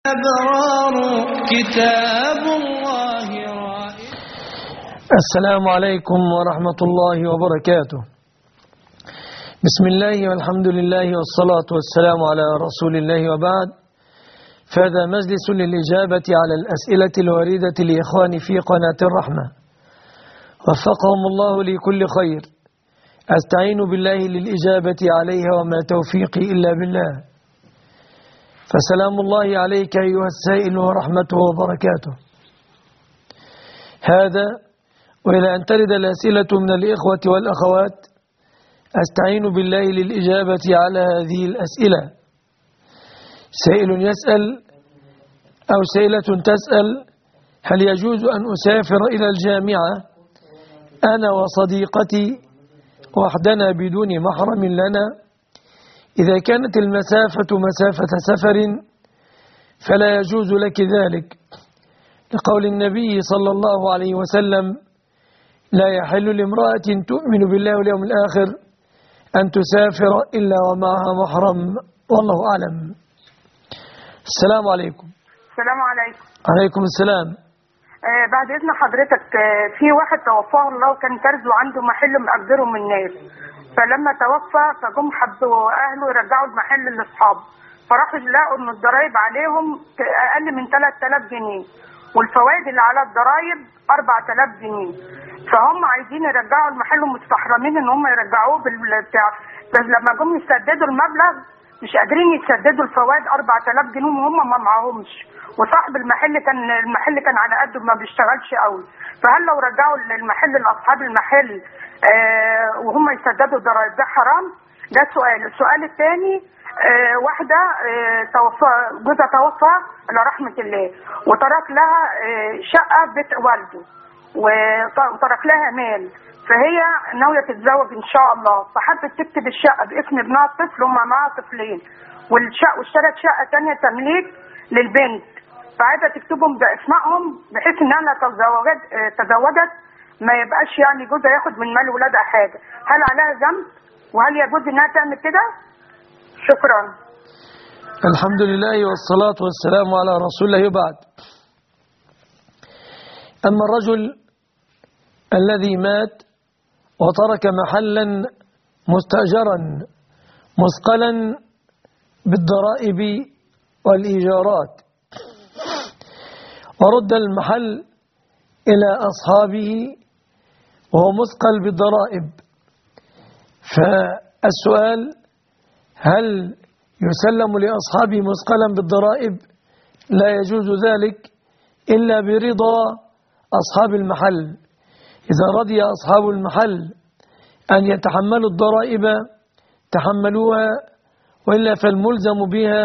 الأبرار كتاب الله رائع. السلام عليكم ورحمة الله وبركاته. بسم الله والحمد لله والصلاة والسلام على رسول الله وبعد، فهذا مجلس للإجابة على الأسئلة الواردة لإخواني في قناة الرحمة، وفقهم الله لكل خير. أستعين بالله للإجابة عليها وما توفيقي إلا بالله. فسلام الله عليك أيها السائل ورحمته وبركاته. هذا وإلى أن ترد الأسئلة من الإخوة والأخوات، أستعين بالله للإجابة على هذه الأسئلة. سائل يسأل أو سائلة تسأل: هل يجوز أن أسافر إلى الجامعة أنا وصديقتي وحدنا بدون محرم لنا؟ إذا كانت المسافة مسافة سفر فلا يجوز لك ذلك، لقول النبي صلى الله عليه وسلم: لا يحل لامرأة تؤمن بالله واليوم الآخر أن تسافر إلا ومعها محرم، والله أعلم. السلام عليكم. السلام عليكم. عليكم السلام. بعد إذن حضرتك، في واحد توفاه الله وكان كرز وعنده محل مأجره من الناس، فلما توفى فجم حبوا أهله يرجعوا المحل لأصحابه، فراحوا لقوا إن الضرايب عليهم أقل من 3000 جنيه، والفوائد اللي على الضرايب 4000 جنيه، فهم عايزين يرجعوا المحل ومستحرمين إن هم يرجعوه بالبتاع، بس لما جم يسددوا المبلغ مش قادرين يسددوا الفوائد 4000 جنيه وهم ما معهمش، وصاحب المحل كان على قده ما بيشتغلش قوي، فهل لو رجعوا المحل لاصحاب المحل وهم يسددوا الضرايب ده حرام؟ ده سؤال. السؤال الثاني، واحده جوزها توفى على رحمه الله، وترك لها شقه بيت والده، وترك لها مال، فهي ناويه تتزوج ان شاء الله، فحبت تكتب الشقه باسم ابنها الطفل، هم معاها طفلين، واشترت شقه ثانيه تمليك للبنت، فعايزه تكتبهم باسمائهم بحيث انها لو تزوجت ما يبقاش يعني جوزها ياخد من مال ولادها حاجه. هل عليها ذنب؟ وهل يجوز انها تعمل كده؟ شكرا. الحمد لله والصلاة والسلام على رسول الله وبعد. أما الرجل الذي مات وترك محلا مستأجرا مثقلا بالضرائب والإيجارات، ورد المحل إلى أصحابه وهو مثقل بالضرائب، فالسؤال: هل يسلم لأصحابه مثقلا بالضرائب؟ لا يجوز ذلك إلا برضا أصحاب المحل. إذا رضي أصحاب المحل أن يتحملوا الضرائب تحملوها، وإلا فالملزم بها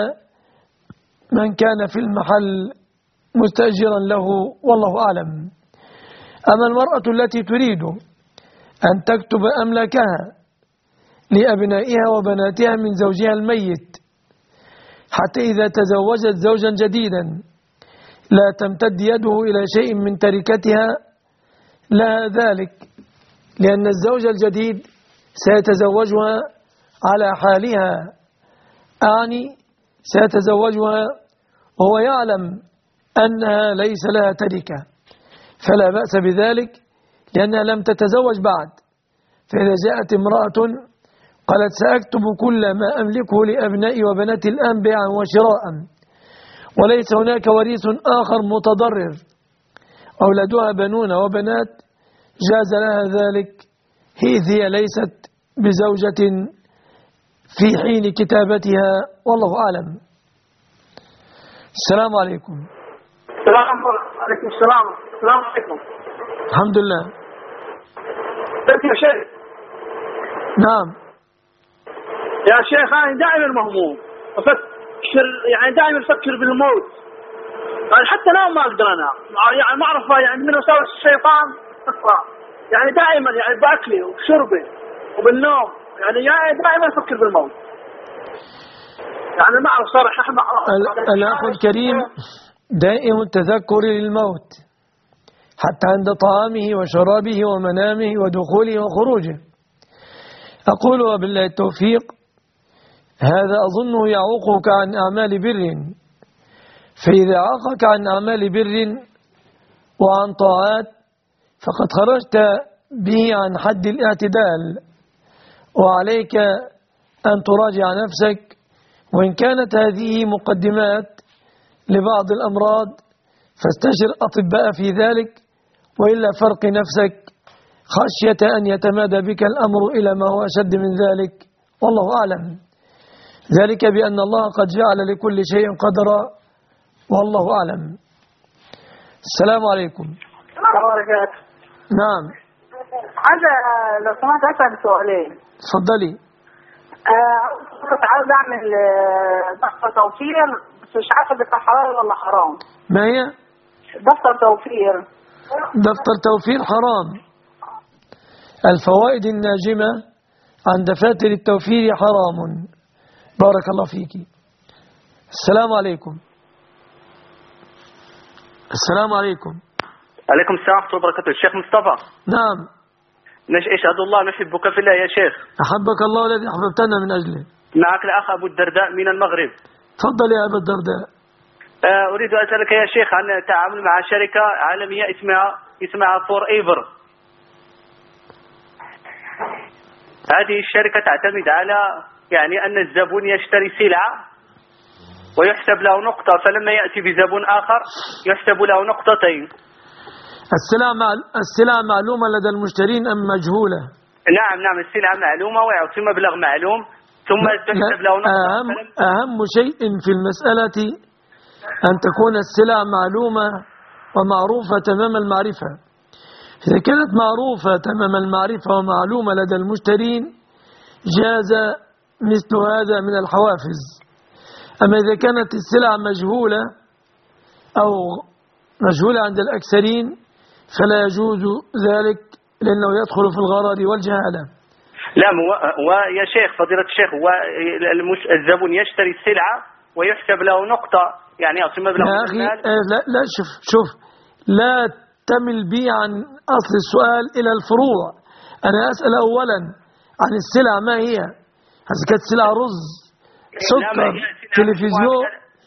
من كان في المحل مستأجرا له، والله أعلم. أما المرأة التي تريد أن تكتب أملاكها لأبنائها وبناتها من زوجها الميت حتى إذا تزوجت زوجا جديدا لا تمتد يده إلى شيء من تركتها لها ذلك، لأن الزوج الجديد سيتزوجها على حالها، أعني سيتزوجها وهو يعلم أنها ليس لها تركة، فلا بأس بذلك لأنها لم تتزوج بعد. فإذا جاءت امرأة قالت: سأكتب كل ما أملكه لأبنائي وبناتي الآن بيعا وشراء، وليس هناك وريث آخر متضرر، أولادها بنون وبنات، جاز لها ذلك، هي ليست بزوجة في حين كتابتها، والله أعلم. السلام عليكم. عليكم السلام. السلام عليكم. الحمد لله. يا شيخ. نعم يا شيخ، أنا دائما مهموم، يعني دائما أفكر بالموت، يعني حتى نوم ما أقدر أنام، يعني ما أعرف يعني من وساوس الشيطان، يعني دائما يعني بأكلي وشربي وبالنوم، يعني دائما أفكر بالموت، يعني ما أعرف صراحة. الأخ الكريم دائم التذكر للموت حتى عند طعامه وشرابه ومنامه ودخوله وخروجه. أقول وبالله التوفيق، هذا أظنه يعوقك عن أعمال بر، فإذا عاقك عن أعمال بر وعن طاعات فقد خرجت به عن حد الاعتدال، وعليك أن تراجع نفسك، وإن كانت هذه مقدمات لبعض الأمراض فاستشر أطباء في ذلك، وإلا فرق نفسك خشية أن يتمادى بك الأمر إلى ما هو أشد من ذلك، والله أعلم. ذلك بأن الله قد جعل لكل شيء قدرا، والله أعلم. السلام عليكم. نعم. عايزة لو سمحت أسأل سؤالين. تفضلي. كنت عاوز أعمل دفتر توفير بس مش عارفة ده حلال ولا حرام. ما هي؟ دفتر توفير. دفتر توفير حرام. الفوائد الناجمة عن دفاتر التوفير حرام. بارك الله فيك. السلام عليكم. السلام عليكم. عليكم السلام ورحمة الله وبركاته. الشيخ مصطفى. نعم. أشهد الله نحبك في الله يا شيخ. أحبك الله الذي أحببتنا من أجله. معك الأخ أبو الدرداء من المغرب. تفضل يا أبو الدرداء. أريد أن أسألك يا شيخ عن التعامل مع شركة عالمية اسمها فور ايفر. هذه الشركة تعتمد على أن الزبون يشتري سلعة ويحسب له نقطة، فلما يأتي بزبون آخر يحسب له نقطتين. السلع معلومة لدى المشترين أم مجهولة؟ نعم السلعة معلومة ويعطي مبلغ معلوم ثم تحسب له نقطة. أهم شيء في المسألة أن تكون السلع معلومة ومعروفة تمام المعرفة. إذا كانت معروفة تمام المعرفة ومعلومة لدى المشترين جاز مثل هذا من الحوافز. أما إذا كانت السلع مجهولة أو مجهولة عند الأكثرين فلا يجوز ذلك، لأنه يدخل في الغرر والجهالة. لا ويا شيخ فضيلة الشيخ، الزبون يشتري السلعة ويحسب له نقطة، يعطي مبلغ. يا أخي لا شوف لا تمل بي عن أصل السؤال إلى الفروع. أنا أسأل أولا عن السلع ما هي. هذا كانت سلع رز، سكر، تلفزيون،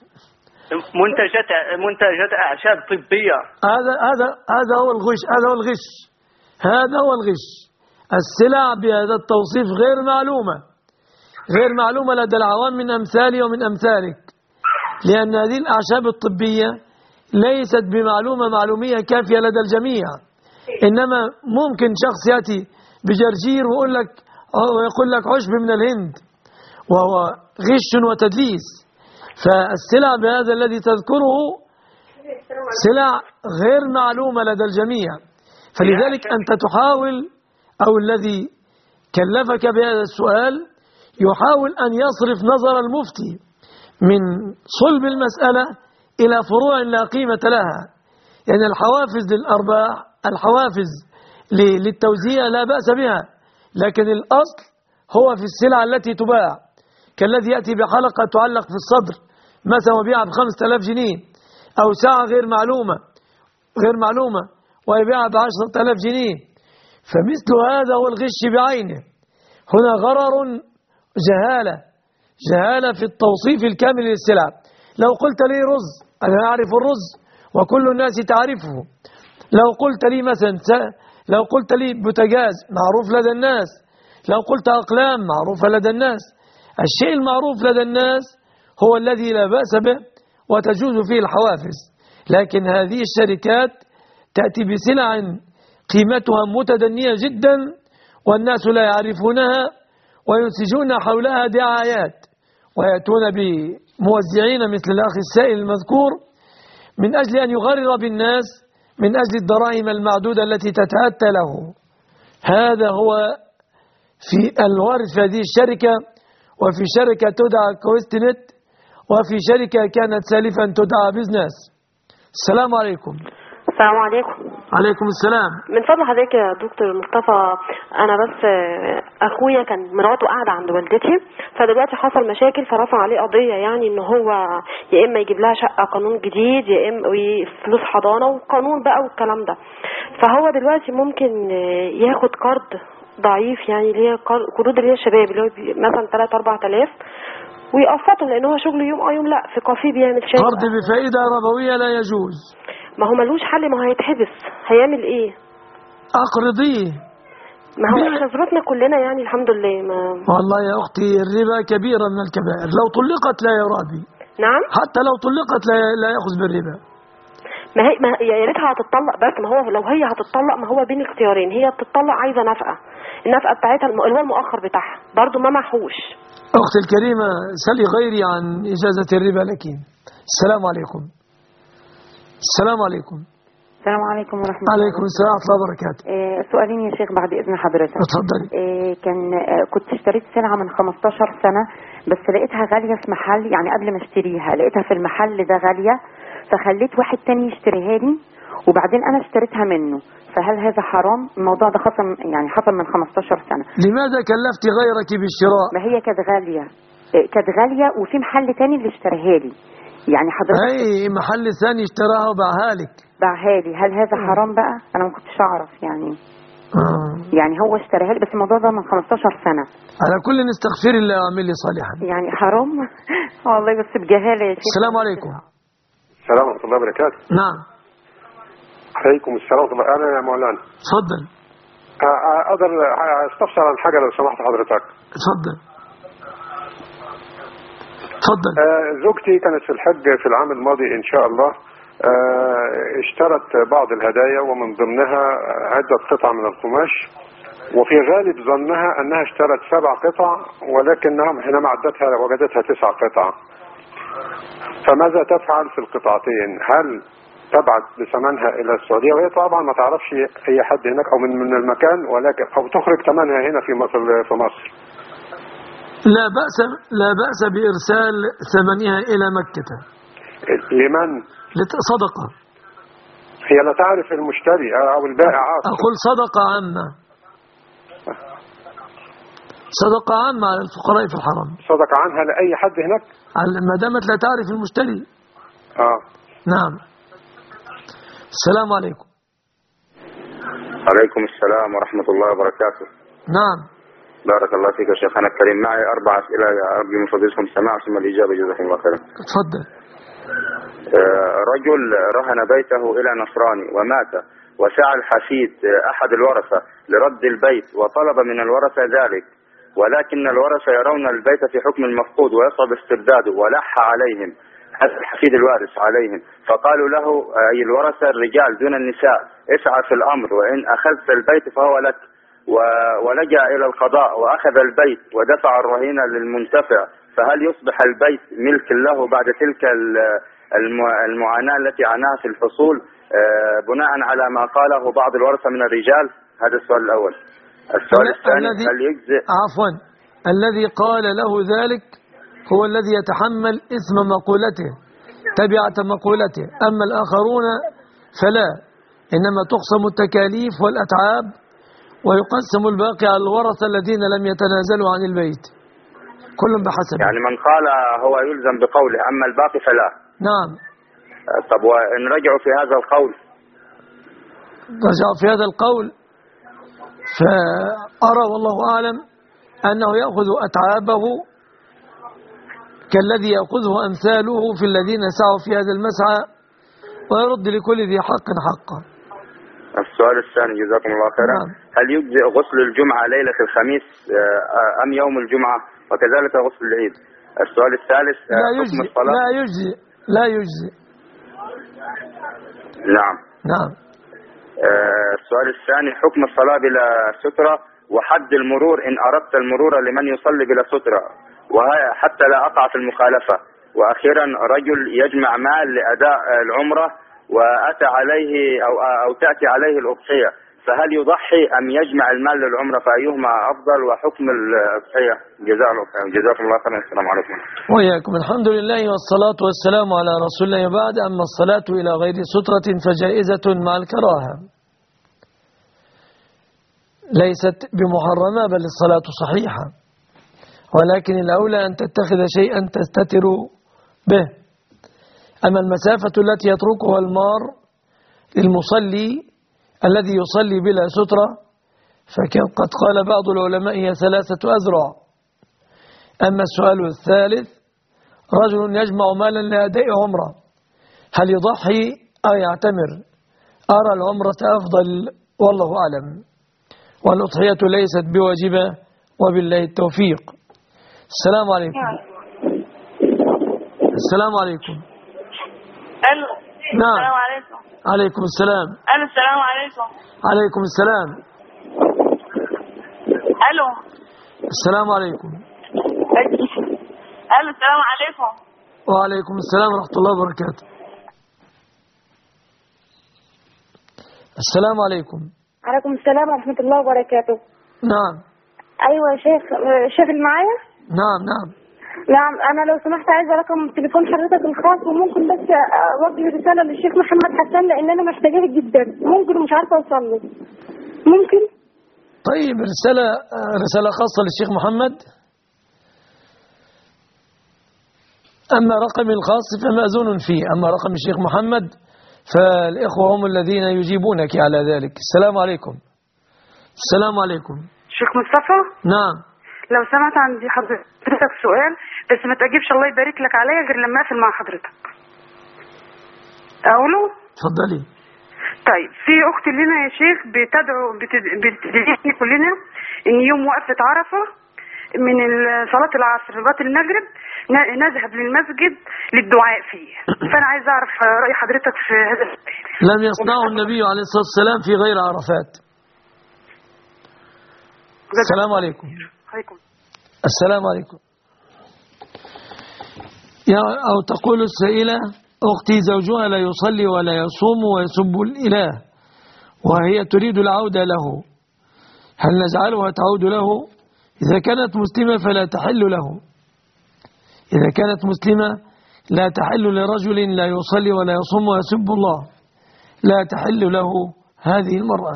منتجات أعشاب طبية. هذا هو الغش. هذا هو الغش. السلع بهذا التوصيف غير معلومة لدى العوام من أمثالي ومن أمثالك، لأن هذه الأعشاب الطبية ليست معلومية كافية لدى الجميع. إنما ممكن شخص يأتي بجرجير ويقول لك عشب من الهند، وهو غش وتدليس. فالسلع بهذا الذي تذكره سلع غير معلومة لدى الجميع، فلذلك أنت تحاول، أو الذي كلفك بهذا السؤال يحاول أن يصرف نظر المفتي من صلب المسألة إلى فروع لا قيمة لها. يعني الحوافز للأرباح، الحوافز للتوزيع لا بأس بها، لكن الأصل هو في السلع التي تباع، كالذي يأتي بحلقة تعلق في الصدر مثلا وبيعها ب5,000 جنيه، أو ساعة غير معلومة ويبيعها ب10,000 جنيه. فمثل هذا هو الغش بعينه. هنا غرر، جهالة في التوصيف الكامل للسلع. لو قلت لي رز، أنا أعرف الرز وكل الناس تعرفه. لو قلت لي بوتاجاز معروف لدى الناس. لو قلت أقلام معروفة لدى الناس. الشيء المعروف لدى الناس هو الذي لا بأس به وتجوز فيه الحوافز. لكن هذه الشركات تأتي بسلع قيمتها متدنية جدا والناس لا يعرفونها، وينسجون حولها دعايات، ويأتون بموزعين مثل الأخ السائل المذكور من أجل أن يغرر بالناس من أجل الدراهم المعدودة التي تتأتى له. هذا هو في الوارد في هذه الشركة، وفي شركة تدعى كويستنت، وفي شركة كانت سالفا تدعى بزنس. السلام عليكم. السلام عليكم. عليكم السلام. من فضل حضرتك يا دكتور مصطفى، انا بس اخويا كان مراته قاعده عند والدتي، فدلوقتي حصل مشاكل فرفع عليه قضيه، ان هو يا اما يجيب لها شقه قانون جديد، يا اما فلوس حضانه وقانون بقى والكلام ده. فهو دلوقتي ممكن ياخد قرض ضعيف، اللي هي قروض اللي هي الشباب، اللي هو مثلا 3-4 آلاف، ويقسطهم، لان هو شغل يوم يوم لا، في كافيه بيعمل شاي. قرض بفائدة ربوية لا يجوز. ما هو ملوش حل، ما هو هيتحبس، هيعمل ايه؟ أقرضيه. ما هو احنا ظروفنا كلنا يعني الحمد لله. ما والله يا أختي الربا كبيرة من الكبائر، لو طلقت لا يرابي. نعم. حتى لو طلقت لا يأخذ بالربا. ما هي يا ريتها هتطلق، بس ما هو لو هي هتطلق ما هو بين اختيارين، هي بتطلق عايزه نفقه، النفقه بتاعتها اللي هو المؤخر بتاعها برضه ما محوش. أختي الكريمة سلي غيري عن إجازة الربا لك. السلام عليكم. السلام عليكم. السلام عليكم ورحمة الله. عليكم السلام ورحمة الله وبركاته. سؤالين يا شيخ بعد إذن حضرتك. اتفضلي. كنت اشتريت سلعة من 15 سنة، بس لقيتها غالية في محل، يعني قبل ما اشتريها لقيتها في المحل ده غالية، فخليت واحد تاني يشتريها لي وبعدين أنا اشتريتها منه، فهل هذا حرام؟ الموضوع ده حصل من 15 سنة. لماذا كلفت غيرك بالشراء؟ ما هي كانت غالية وفي محل تاني اللي اشتريها لي، يعني حضرتك أي محل ثاني اشتراها وباعها لك. باعها لي، هل هذا حرام بقى؟ أنا ما كنتش أعرف يعني. يعني هو اشتريها لي، بس الموضوع ده من 15 سنة. على كل استغفر الله واعملي صالحا. يعني حرام والله، بس بجهالة يا شيخ. السلام عليكم. السلام ورحمة الله وبركاته. نعم. عليكم السلام ورحمة الله. أنا يا مولانا. تفضل. أقدر أستفسر عن حاجة لو سمحت حضرتك؟ تفضل. تفضل. زوجتي كانت في الحج في العام الماضي إن شاء الله، اشترت بعض الهدايا ومن ضمنها عدة قطع من القماش، وفي غالب ظنها أنها اشترت 7 قطع، ولكنها حينما عدتها وجدتها 9 قطع. فماذا تفعل في القطعتين؟ هل تبعت بثمنها إلى السعودية، وهي طبعا ما تعرفش أي حد هناك أو من المكان، ولكن أو تخرج ثمنها هنا في مصر؟ لا بأس بإرسال ثمنها إلى مكة. لمن؟ صدقة. هي لا تعرف المشتري أو البائع. أقول صدقة عامة. صدقة عامة على الفقراء في الحرم. صدقة عنها لأي حد هناك؟ ما دامت لا تعرف المشتري. نعم. السلام عليكم. عليكم السلام ورحمة الله وبركاته. نعم. بارك الله فيك يا شيخنا الكريم. معي 4 أسئلة أرجو من فضيلتكم السماع ثم الإجابة جزاكم الله خيرا. تفضل. رجل رهن بيته إلى نصراني ومات، وسعى الحفيد أحد الورثة لرد البيت وطلب من الورثة ذلك، ولكن الورثة يرون البيت في حكم المفقود ويصعب استرداده، ولح عليهم هذا الحفيد الوارث عليهم، فقالوا له أي الورثة الرجال دون النساء اسعى في الأمر، وإن أخذت البيت فهو لك، ولجأ إلى القضاء وأخذ البيت ودفع الرهينة للمنتفع، فهل يصبح البيت ملك له بعد تلك المعاناة التي عاناها في الحصول بناء على ما قاله بعض الورثة من الرجال؟ هذا السؤال الأول. السؤال الثاني، هل يجزئ عفوا الذي قال له ذلك هو الذي يتحمل إثم مقولته تبعة مقولته، أما الآخرون فلا، إنما تقسم التكاليف والأتعاب ويقسم الباقي على الورثة الذين لم يتنازلوا عن البيت، كل بحسب. يعني من قال هو يلزم بقوله، أما الباقي فلا. نعم. طب وإن رجعوا في هذا القول؟ رجعوا في هذا القول فأرى والله أعلم أنه يأخذ أتعابه كالذي يأخذه أمثاله في الذين سعوا في هذا المسعى، ويرد لكل ذي حق حقه. السؤال الثاني جزاكم الله خيرا. نعم. هل يجزئ غسل الجمعة ليلة الخميس أم يوم الجمعة، وكذلك غسل العيد؟ السؤال الثالث، لا يجزئ. نعم. نعم. السؤال الثاني، حكم الصلاة بلا سترة وحد المرور إن أردت المرور لمن يصلي بلا سترة، وحتى لا أقع في المخالفة. وأخيرا، رجل يجمع مال لأداء العمرة وأتى عليه أو تأتي عليه الأضحية، فهل يضحي أم يجمع المال للعمرة، فأيهما أفضل، وحكم الأضحية؟ جزاكم الله خيرا. السلام عليكم. وإياكم. الحمد لله والصلاة والسلام على رسول الله. بعد، أما الصلاة إلى غير سترة فجائزة مع الكراهة، ليست بمحرمة بل الصلاة صحيحة، ولكن الأولى أن تتخذ شيئا تستتر به. أما المسافة التي يتركها المار للمصلي الذي يصلي بلا سترة فقد قال بعض العلماء هي 3 أذرع. أما السؤال الثالث رجل يجمع مالا لأداء عمرة، هل يضحي أو يعتمر؟ أرى العمرة أفضل والله أعلم، والأضحية ليست بواجبة، وبالله التوفيق. السلام عليكم. السلام عليكم. الو. نعم. السلام عليكم. عليكم السلام. الو. السلام عليكم. عليكم السلام. الو. السلام عليكم. الو. السلام عليكم. وعليكم السلام ورحمة الله وبركاته. السلام عليكم. عليكم السلام ورحمة الله وبركاته. نعم. أيوة يا شيخ، الشيخ اللي معايا؟ نعم نعم. نعم، أنا لو سمحت عايزة رقم تليفون حضرتك الخاص، وممكن بس أوجه رسالة للشيخ محمد حسان، لأن أنا محتاجاه جدا، ممكن ومش عارفة أوصل له. ممكن؟ طيب، رسالة خاصة للشيخ محمد. أما رقمي الخاص فمأذون فيه، أما رقم الشيخ محمد فالإخوة هم الذين يجيبونك على ذلك. السلام عليكم. السلام عليكم. شيخ مصطفى، نعم. لو سمعت عندي حضرتك سؤال، بس ما تجيبش الله يبارك لك عليا غير لما اقفل مع حضرتك. اقوله؟ اتفضلي. طيب، في اخت لنا يا شيخ بتدعي كلنا ان يوم وقفة عرفة من صلاة العصر لغاية المغرب نذهب للمسجد للدعاء فيه، فانا عايز اعرف رأي حضرتك في هذا السؤال. لم يصنعه النبي عليه الصلاة والسلام في غير عرفات. السلام عليكم. السلام عليكم. أو تقول السائلة: أختي زوجها لا يصلي ولا يصوم ويسب الإله، وهي تريد العودة له، هل نجعلها تعود له؟ إذا كانت مسلمة فلا تحل له. إذا كانت مسلمة لا تحل لرجل لا يصلي ولا يصوم ويسب الله، لا تحل له هذه المرأة.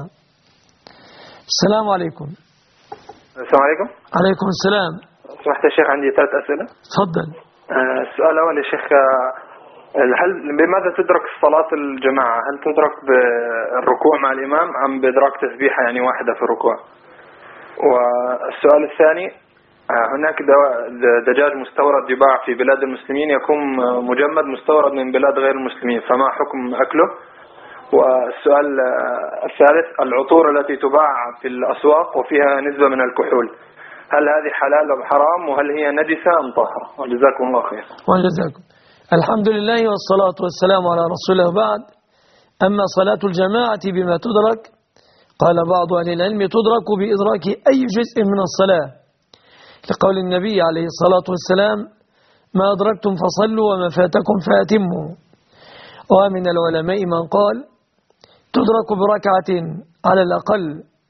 السلام عليكم. السلام عليكم. عليكم السلام. سمحت يا شيخ، عندي 3 أسئلة. تفضل. السؤال الأول يا شيخ، هل بماذا تدرك صلاة الجماعة؟ هل تدرك بالركوع مع الإمام أم بإدراك تسبيحة يعني واحدة في الركوع؟ والسؤال الثاني، هناك دجاج مستورد يباع في بلاد المسلمين يكون مجمد مستورد من بلاد غير المسلمين، فما حكم أكله؟ والسؤال الثالث، العطور التي تباع في الأسواق وفيها نسبة من الكحول، هل هذه حلال أم حرام؟ وهل هي نجسة أم طاهرة؟ وجزاكم الله خير. وجزاكم. الحمد لله والصلاة والسلام على رسول الله. بعد، أما صلاة الجماعة بما تدرك، قال بعض أهل العلم تدرك بإدراك أي جزء من الصلاة، لقول النبي عليه الصلاة والسلام: ما أدركتم فصلوا وما فاتكم فأتموا. ومن العلماء من قال تدرك بركعة على الأقل،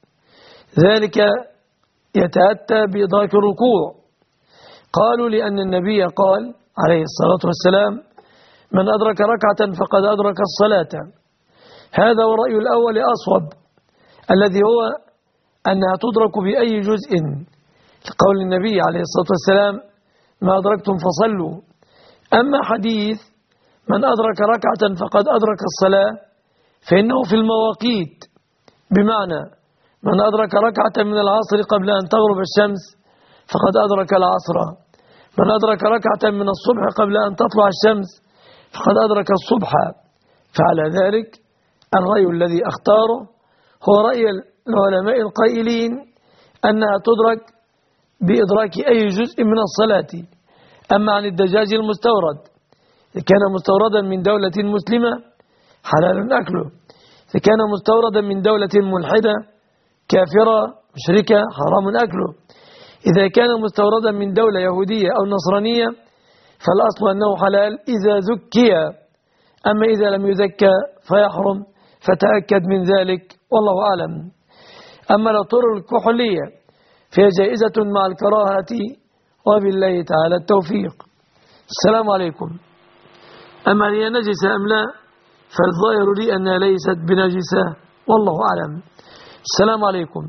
ذلك يتأتى بإدراك الركوع. قالوا لأن النبي قال عليه الصلاة والسلام: من أدرك ركعة فقد أدرك الصلاة. هذا هو الرأي الأول أصوب، الذي هو أنها تدرك بأي جزء، لقول النبي عليه الصلاة والسلام: ما أدركتم فصلوا. أما حديث من أدرك ركعة فقد أدرك الصلاة فإنه في المواقيت، بمعنى من أدرك ركعة من العصر قبل أن تغرب الشمس فقد أدرك العصر، من أدرك ركعة من الصبح قبل أن تطلع الشمس فقد أدرك الصبح. فعلى ذلك الرأي الذي أختاره هو رأي العلماء القائلين أنها تدرك بإدراك أي جزء من الصلاة. أما عن الدجاج المستورد، إذا كان مستوردا من دولة مسلمة حلال أكله، إذا كان مستوردا من دولة ملحدة كافرة مشركة حرام أكله، إذا كان مستوردا من دولة يهودية أو نصرانية فالأصل أنه حلال إذا زكي، أما إذا لم يزكى فيحرم، فتأكد من ذلك والله أعلم. أما العطور الكحولية فهي جائزة مع الكراهة، وبالله تعالى التوفيق. السلام عليكم. أما هي نجسة أم لا، فالظاهر لي أنها ليست بنجسة والله أعلم. السلام عليكم.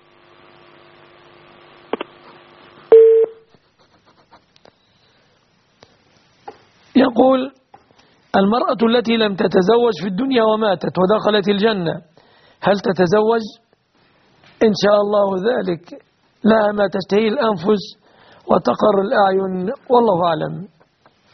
يقول: المرأة التي لم تتزوج في الدنيا وماتت ودخلت الجنة، هل تتزوج؟ إن شاء الله ذلك، لها ما تشتهي الأنفس وتقر الأعين والله أعلم.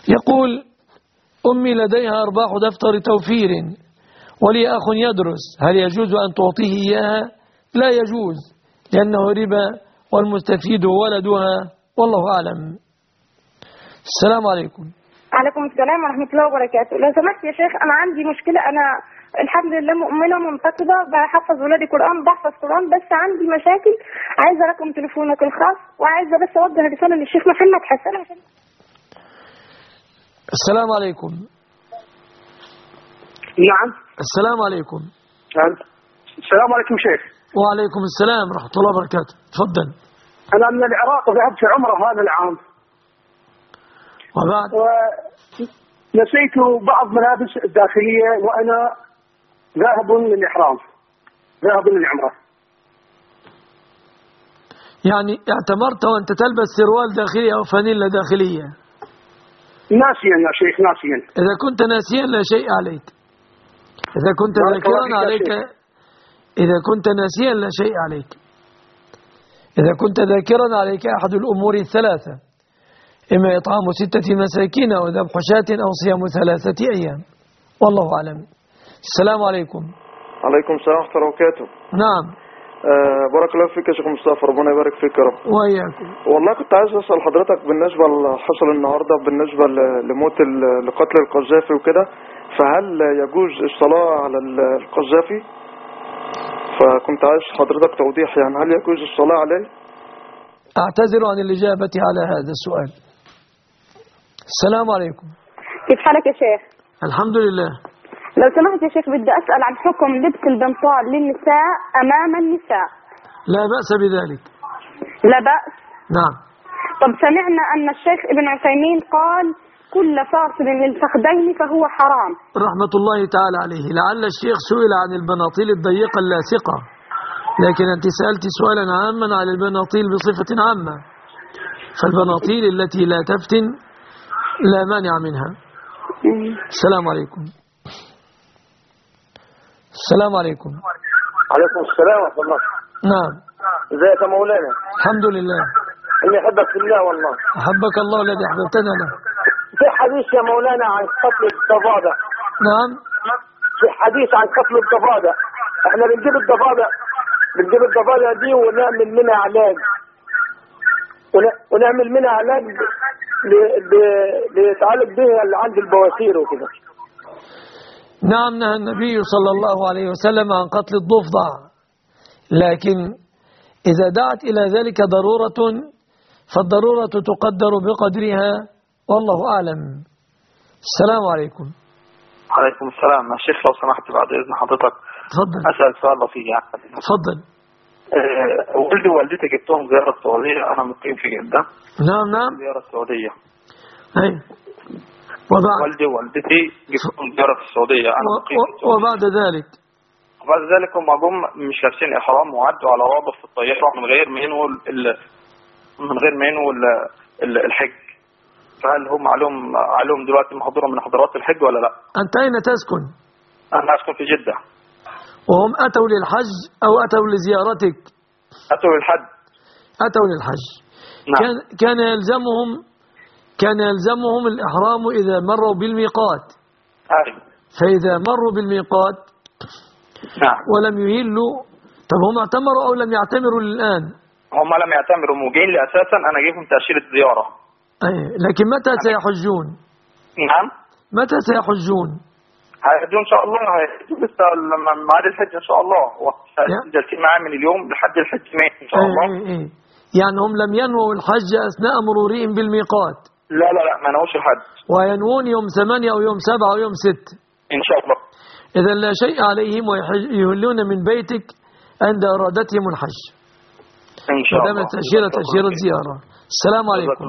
يقول أمي لديها أرباح دفتر توفير ولي أخ يدرس، هل يجوز أن تعطيه إياها؟ لا يجوز، لأنه ربا والمستفيد ولدها، والله أعلم. السلام عليكم. عليكم السلام ورحمة الله وبركاته. لو سمحت يا شيخ، أنا عندي مشكلة. أنا الحمد لله مؤمنة منتقبة، بحفظ ولادي قرآن، بحفظ قرآن، بس عندي مشاكل. عايزة رقم تليفونك الخاص، وعايزة بس أوجه رسالة للشيخ محمد حسن. السلام عليكم. نعم. السلام عليكم. السلام عليكم شيخ. وعليكم السلام ورحمة الله وبركاته. تفضل. أنا من العراق وذهبت في عمرة هذا العام. وبعد؟ ونسيت بعض ملابس الداخلية وأنا ذاهب للإحرام، ذاهب للعمرة. يعني اعتمرت وأنت تلبس سروال داخلي أو فانيلا داخلية؟ ناسيا يا شيخ، ناسيا. إذا كنت ناسيا لا شيء عليك. إذا كنت ذاكرا عليك، إذا كنت ناسيا لا شيء عليك. إذا كنت ذاكرا عليك أحد الأمور الثلاثة، إما إطعام 6 مساكين أو ذبح شاة أو صيام 3 أيام، والله أعلم. السلام عليكم. عليكم السلام ورحمة الله وبركاته. نعم. بارك الله فيك يا شيخ مصطفى، ربنا يبارك فيك يا رب. وإياكم. والله كنت عايز أسأل حضرتك بالنسبة اللي حصل النهاردة بالنسبة لموت لقتل القذافي وكده، فهل يجوز الصلاة على القذافي؟ فكنت عايز حضرتك توضيح، يعني هل يجوز الصلاة عليه؟ أعتذر عن الإجابة على هذا السؤال. السلام عليكم. كيف حالك يا شيخ؟ الحمد لله. لو سمحت يا شيخ، بدي أسأل عن حكم لبس البنطال للنساء أمام النساء. لا بأس بذلك. لا بأس؟ نعم. طب سمعنا أن الشيخ ابن عثيمين قال كل فاصل للفخذين فهو حرام. رحمة الله تعالى عليه. لعل الشيخ سئل عن البناطيل الضيقة اللاصقة، لكن أنت سألت سؤالا عاما على البناطيل بصفة عامة، فالبناطيل التي لا تفتن لا مانع منها. السلام عليكم. السلام عليكم. عليكم السلام ورحمة الله. نعم. ازيك يا مولانا؟ الحمد لله. إني أحبك في الله والله. أحبك الله الذي أحببتنا له. في حديث يا مولانا عن قتل الضفادع. نعم. في حديث عن قتل الضفادع. احنا بنجيب الضفادع دي ونعمل منها علاج. ونعمل منها علاج ليتعالج بها اللي عند البواسير وكده. نعم، نهى النبي صلى الله عليه وسلم عن قتل الضفدع، لكن إذا دعت إلى ذلك ضرورة فالضرورة تقدر بقدرها، والله أعلم. السلام عليكم. عليكم السلام يا شيخ، لو سمحت بعد إذن حضرتك تفضل. أسأل سؤال بسيط يعني. تفضل. والدي ووالدتي جبتهم زيارة السعودية، أنا مقيم في جدة. نعم نعم. زيارة السعودية. أي. وبعد. والدي ووالدتي جبتهم زيارة السعودية، أنا مقيم في السعودية. وبعد ذلك هم جم مش لابسين إحرام وعدوا على رابط في الطيارة من غير ما ينووا الحج. فهل هم عليهم دلوقتي محظورة من حضرات الحج ولا لا؟ أنت أين تسكن؟ أنا أسكن في جدة. وهم أتوا للحج أو أتوا لزيارتك؟ أتوا للحج. أتوا للحج. نعم. كان يلزمهم الإحرام إذا مروا بالميقات. أيوة. فإذا مروا بالميقات نعم. ولم يهلوا، طب هم اعتمروا أو لم يعتمروا الآن؟ هم لم يعتمروا، موجين لي أساسا، أنا جيهم تأشيرة زيارة. لكن متى سيحجون؟ نعم. متى سيحجون؟ هيحجون إن شاء الله، هيحجون لسه ميعاد الحج إن شاء الله، جالسين معاه من اليوم لحد الحج إن شاء الله. يعني هم لم ينووا الحج أثناء مرورهم بالميقات؟ لا ما نوش الحج. وينوون يوم 8 أو يوم 7 أو يوم 6 إن شاء الله. إذا لا شيء عليهم ويهلون من بيتك عند إرادتهم الحج إن شاء الله. ودامت تأشيرة زيارة. السلام عليكم.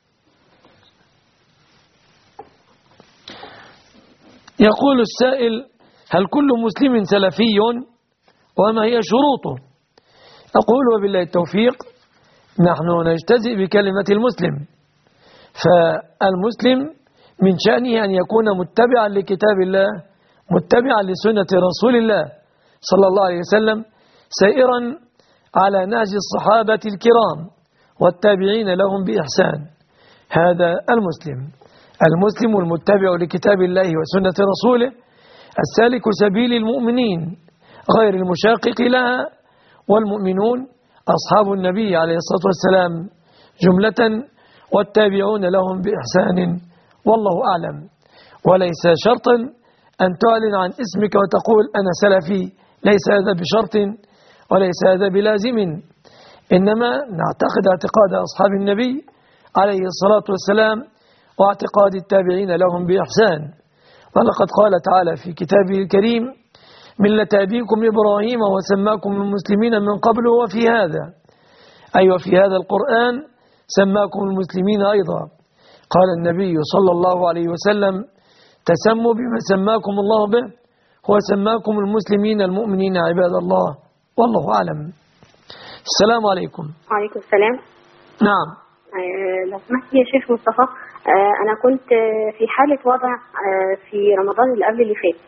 يقول السائل: هل كل مسلم سلفي؟ وما هي شروطه؟ أقول وبالله التوفيق، نحن نجتزئ بكلمة المسلم، فالمسلم من شأنه أن يكون متبعا لكتاب الله، متبعا لسنة رسول الله صلى الله عليه وسلم، سائرا على نهج الصحابة الكرام والتابعين لهم بإحسان. هذا المسلم. المسلم المتبع لكتاب الله وسنة رسوله السالك سبيل المؤمنين غير المشاقق لها، والمؤمنون أصحاب النبي عليه الصلاة والسلام جملة والتابعون لهم بإحسان، والله أعلم. وليس شرطا أن تعلن عن اسمك وتقول أنا سلفي، ليس هذا بشرط وليس هذا بلازم، إنما نعتقد اعتقاد أصحاب النبي عليه الصلاة والسلام واعتقاد التابعين لهم بإحسان. ولقد قال تعالى في كتابه الكريم ملة أبيكم إبراهيم وسماكم المسلمين من قبل وفي هذا، أي وفي هذا القرآن سماكم المسلمين أيضا. قال النبي صلى الله عليه وسلم تسموا بما سماكم الله به، هو سماكم المسلمين المؤمنين عباد الله، والله أعلم. السلام عليكم. وعليكم السلام. نعم. لو سمحت يا شيخ مصطفى، أنا كنت في حالة وضع في رمضان اللي قبل اللي فات،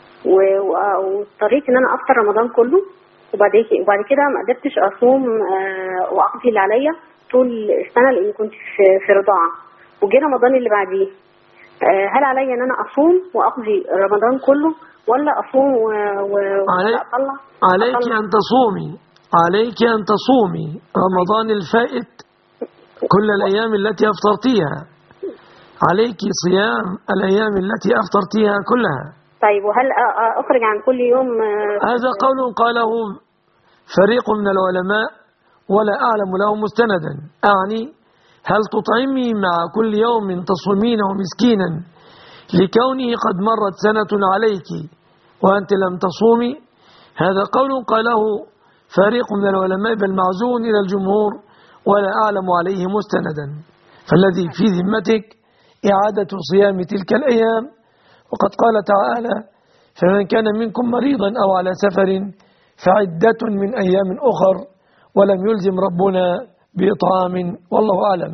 واضطريت إن أنا أفطر رمضان كله، وبعد كده ما قدرتش أصوم وأقضي اللي عليا طول السنة لأني كنت في رضاعة، وجي رمضان اللي بعديه. هل عليا إن أنا أصوم وأقضي رمضان كله، ولا أصوم وأطلع؟ عليك أن تصومي، عليك أن تصومي رمضان الفائت كل الأيام التي أفطرتيها، عليك صيام الأيام التي أفطرتيها كلها. طيب، وهل أخرج عن كل يوم؟ هذا قول قاله فريق من العلماء ولا أعلم له مستندا. أعني هل تطعمي مع كل يوم تصومينه مسكينا لكونه قد مرت سنة عليك وأنت لم تصومي؟ هذا قول قاله فريق من العلماء بل معزون إلى الجمهور ولا أعلم عليه مستندا. فالذي في ذمتك إعادة صيام تلك الأيام، وقد قال تعالى فمن كان منكم مريضا أو على سفر فعدة من أيام أخر، ولم يلزم ربنا بإطعام، والله أعلم.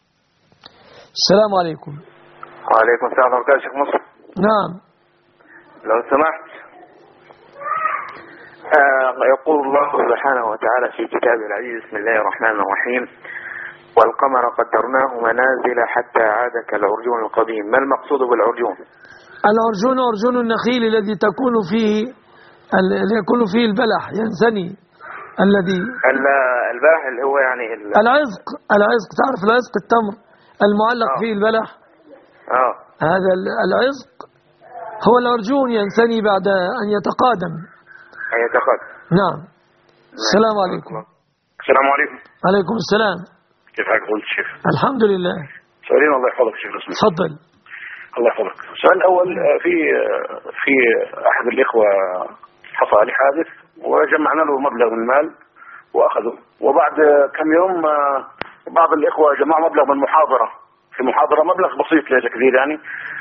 السلام عليكم. وعليكم السلام ورحمة الله. شيخ مصر. نعم. لو سمحت، يقول الله سبحانه وتعالى في كتابه العزيز بسم الله الرحمن الرحيم والقمر قدرناه منازل حتى عاد كالعرجون القديم. ما المقصود بالعرجون؟ العرجون عرجون النخيل الذي يكون فيه البلح ينسني، الذي البلح اللي هو يعني العزق. تعرف العزق التمر المعلق فيه البلح؟ هذا العزق هو العرجون ينسني بعد أن يتقادم. نعم. السلام عليكم. السلام عليكم. عليكم السلام. كيف حالك فضيلة الشيخ؟ الحمد لله. سؤالين الله يحفظك شيخ رسمي. تفضل. الله يحفظك. السؤال الأول، في أحد الإخوة حصل عليه حادث وجمعنا له مبلغ من المال وأخذه، وبعد كم يوم بعض الإخوة جمعوا مبلغ من محاضرة، في محاضرة مبلغ بسيط ليس كثير يعني،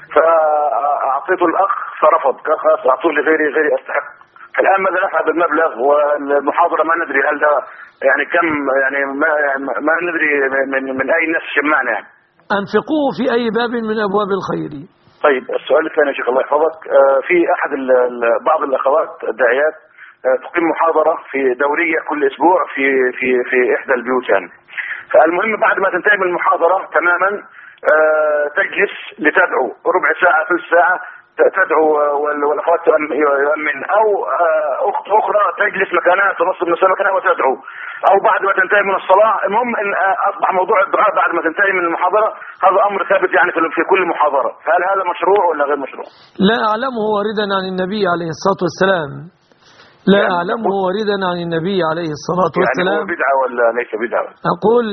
فأعطيته الأخ فرفض، قال خلاص أعطوه لغيري أستحق. الآن ماذا نفعل بالمبلغ والمحاضرة؟ ما ندري هل ده يعني كم، يعني ما ندري من أي نفس جمعنا يعني. أنفقوه في أي باب من أبواب الخير. طيب، السؤال الثاني يا شيخ الله يحفظك، في أحد بعض الأخوات الداعيات تقيم محاضرة في دورية كل أسبوع في إحدى البيوت يعني. فالمهم بعد ما تنتهي من المحاضرة تماما تجلس لتدعو ربع ساعة ثلث ساعة تدعو والأخوات يؤمن، أو أخت أخرى تجلس مكانها تنصب نفسها مكانها وتدعو، أو بعد ما تنتهي من الصلاة. المهم إن أصبح موضوع الدعاء بعد ما تنتهي من المحاضرة هذا أمر ثابت يعني في كل محاضرة. هل هذا مشروع ولا غير مشروع؟ لا أعلمه واردا عن النبي عليه الصلاة والسلام. لا أعلمه واردا عن النبي عليه الصلاة والسلام. يعني هو بدعة ولا ليس بدعة؟ أقول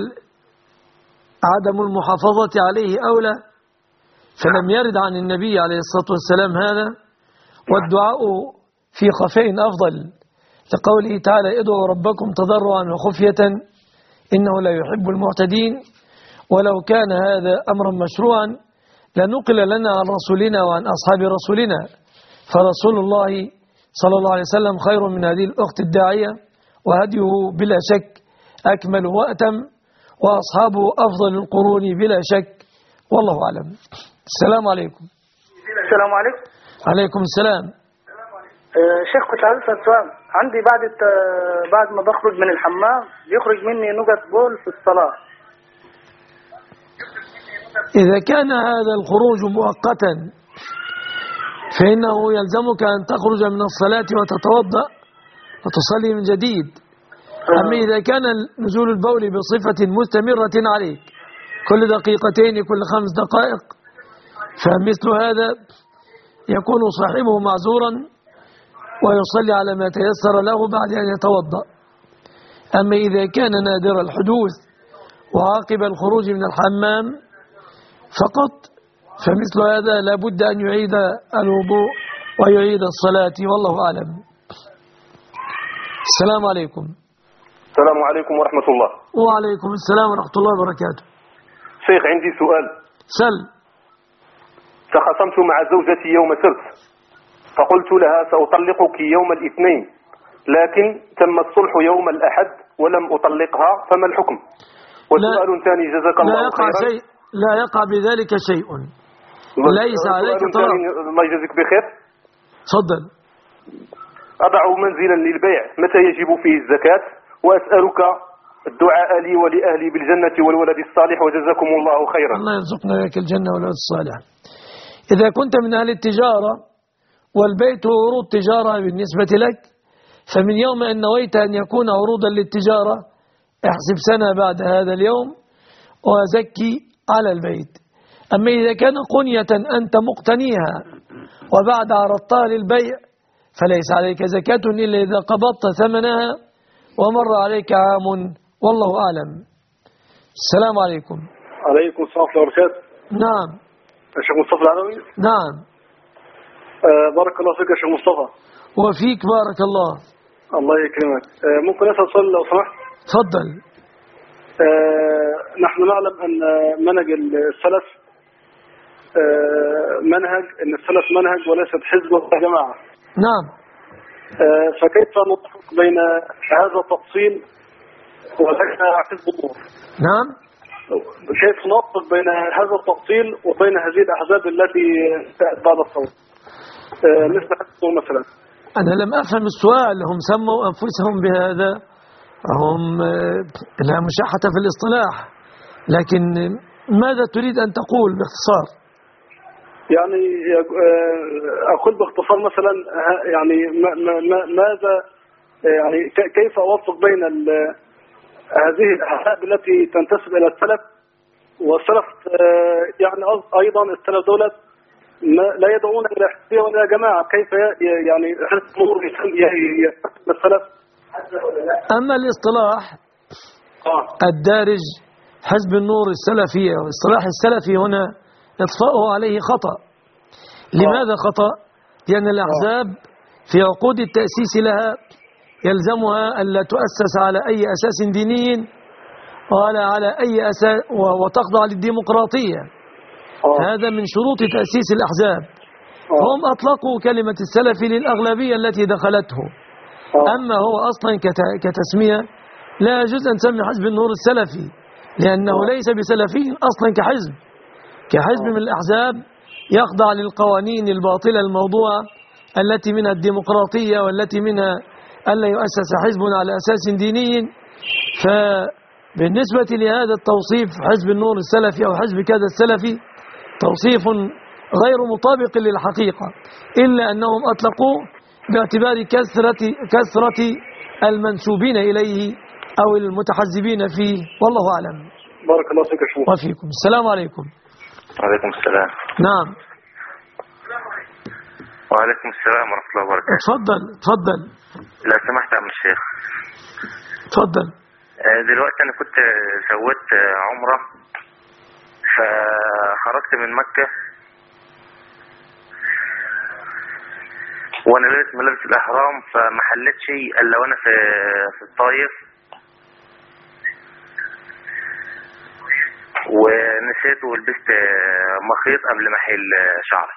عدم المحافظة عليه أولى، فلم يرد عن النبي عليه الصلاة والسلام هذا، والدعاء في خفاء أفضل، لقوله تعالى ادعوا ربكم تضرعا وخفية إنه لا يحب المعتدين. ولو كان هذا أمرا مشروعا لنقل لنا عن رسولنا وعن أصحاب رسولنا، فرسول الله صلى الله عليه وسلم خير من هذه الأخت الداعية، وهديه بلا شك أكمل وأتم، وأصحابه أفضل القرون بلا شك، والله أعلم. السلام عليكم. السلام عليكم. عليكم السلام. شيخ، كنت عايز أسأل سؤال. عندي بعد ما بخرج من الحمام بيخرج مني نقط بول في الصلاة. إذا كان هذا الخروج مؤقتا فإنه يلزمك أن تخرج من الصلاة وتتوضأ وتصلي من جديد. أما إذا كان نزول البول بصفة مستمرة عليك كل دقيقتين كل 5 دقائق فمثل هذا يكون صاحبه معذورا ويصلي على ما تيسر له بعد أن يتوضأ. أما إذا كان نادر الحدوث وعاقب الخروج من الحمام فقط فمثل هذا لا بد أن يعيد الوضوء ويعيد الصلاة والله أعلم. السلام عليكم. السلام عليكم ورحمة الله. وعليكم السلام ورحمة الله وبركاته. شيخ عندي سؤال. سل. تخاصمت مع زوجتي يوم السبت فقلت لها سأطلقك يوم الاثنين لكن تم الصلح يوم الأحد ولم أطلقها فما الحكم؟ وسؤال ثاني جزاك الله خيرا. لا يقع بذلك شيء. ليس عليك طلب. الله يجزيك بخير. تفضل. أضع منزلا للبيع متى يجب فيه الزكاة؟ وأسألك الدعاء لي ولأهلي بالجنة والولد الصالح وجزاكم الله خيرا. الله يرزقنا لك الجنة والولد الصالح. إذا كنت من أهل التجارة والبيت عروض تجارة بالنسبة لك فمن يوم أن نويت أن يكون عروضا للتجارة احسب سنة بعد هذا اليوم وزكي على البيت. أما إذا كان قنية أنت مقتنيها وبعد عرضتها للبيع فليس عليك زكاة إلا إذا قبضت ثمنها ومر عليك عام والله أعلم. السلام عليكم. عليكم السلام ورحمة الله وبركاته. نعم. الشيخ مصطفى العلوي. نعم. بارك الله فيك يا شيخ مصطفى. وفيك بارك الله. الله يكرمك. ممكن أسأل سؤال لو سمحت؟ تفضل. نحن نعلم أن منهج السلف السلف منهج وليست حزب ولا جماعة. نعم. فكيف نطبق بين هذا التفصيل وبين حزب النور؟ نعم. كيف نطبق بين هذا التفصيل وبين هذه الأحزاب التي تأتي بعد الثورة مثل حزب النور مثلا؟ أنا لم أفهم السؤال. هم سموا أنفسهم بهذا هم لا مشاحة في الاصطلاح لكن ماذا تريد أن تقول باختصار؟ يعني أقول باختصار مثلا يعني ماذا يعني كيف أوفق بين هذه الأحزاب التي تنتسب إلى السلف والسلف يعني أيضا السلف دولت لا يدعون إلى حزبية ولا جماعة كيف يعني حزب النور يحسب السلف؟ أما الاصطلاح الدارج حزب النور السلفي أو اصطلاح السلفي هنا إطفاؤه عليه خطأ. لماذا خطأ؟ لأن الأحزاب في عقود التأسيس لها يلزمها ألا تؤسس على أي أساس ديني ولا على أي أساس وتخضع للديمقراطية. هذا من شروط تأسيس الأحزاب. هم أطلقوا كلمة السلفي للأغلبية التي دخلته. أما هو أصلا كتسمية لا يجوز أن تسمي حزب النور السلفي لأنه ليس بسلفي أصلا كحزب من الأحزاب يخضع للقوانين الباطلة الموضوعة التي منها الديمقراطية والتي منها ألا يؤسس حزب على أساس ديني. فبالنسبة لهذا التوصيف حزب النور السلفي أو حزب كذا السلفي توصيف غير مطابق للحقيقة إلا أنهم أطلقوا باعتبار كثرة المنسوبين إليه أو المتحزبين فيه والله أعلم. بارك الله فيك يا شيخ. وفيكم. السلام عليكم. وعليكم السلام. نعم. وعليكم السلام ورحمة الله وبركاته. تفضل. لا سمحت يا عم الشيخ. تفضل. دلوقتي أنا كنت سويت عمرة فخرجت من مكة وانا لابس ملابس الاحرام فما حلتش الا وانا في الطايف ونسيت ولبست مخيط قبل ما احل شعري.